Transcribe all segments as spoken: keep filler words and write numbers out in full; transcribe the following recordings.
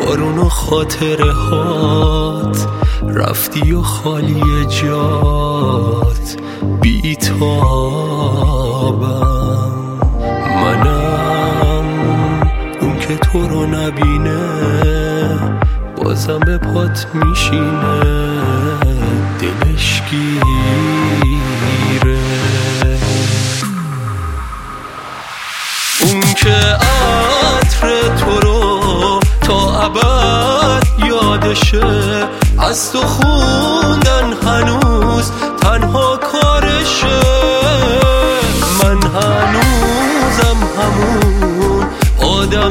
بارون و خاطره هات، رفتی و خالی جات بیتابم. منم اون که تو رو نبینه بازم به پات میشینه، دلش گیره. اون که عطر تو رو تا ابد یادشه، از تو خوندن هنوز تنها کارشه. من هنوزم همون آدم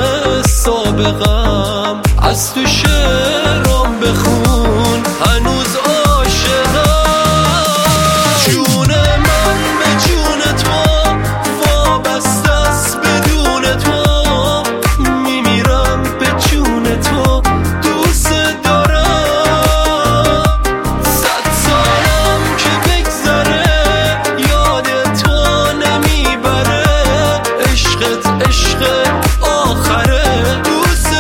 سابقم، از تو شعرام بخون هنوز عاشقم. جون من به جون تو وابسته است، بدون تو میمیرم به جون تو، دوست دارم. صد سالم که بگذره یاد تو نمیبره، عشقت عشق آخره. دوست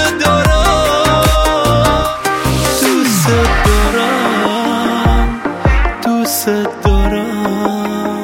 دارم دوست دارم دوست دارم.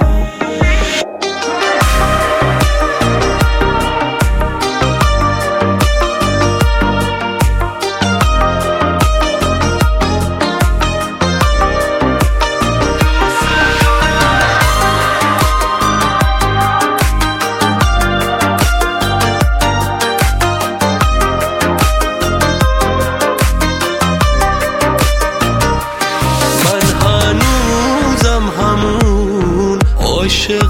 عاشق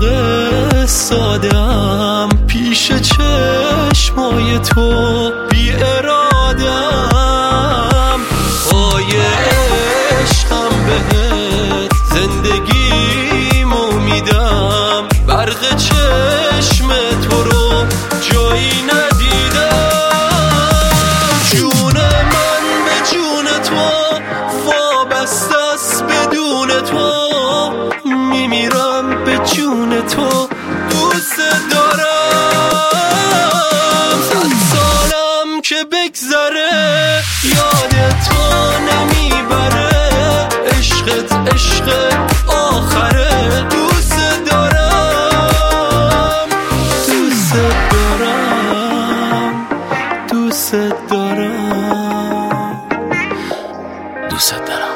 سادم پیش چشمای تو بی ارادم، پای عشقم بهت زندگیمو میدم، برق چشم تو رو جایی ندیدم. جون من به جون تو وابسته است، بدون تو میمیرم به جون تو، دوست دارم. صد سالم که بگذره یاد تو نمیبره، عشقت عشق آخره. دوست دارم دوست دارم دوست دارم دوست دارم.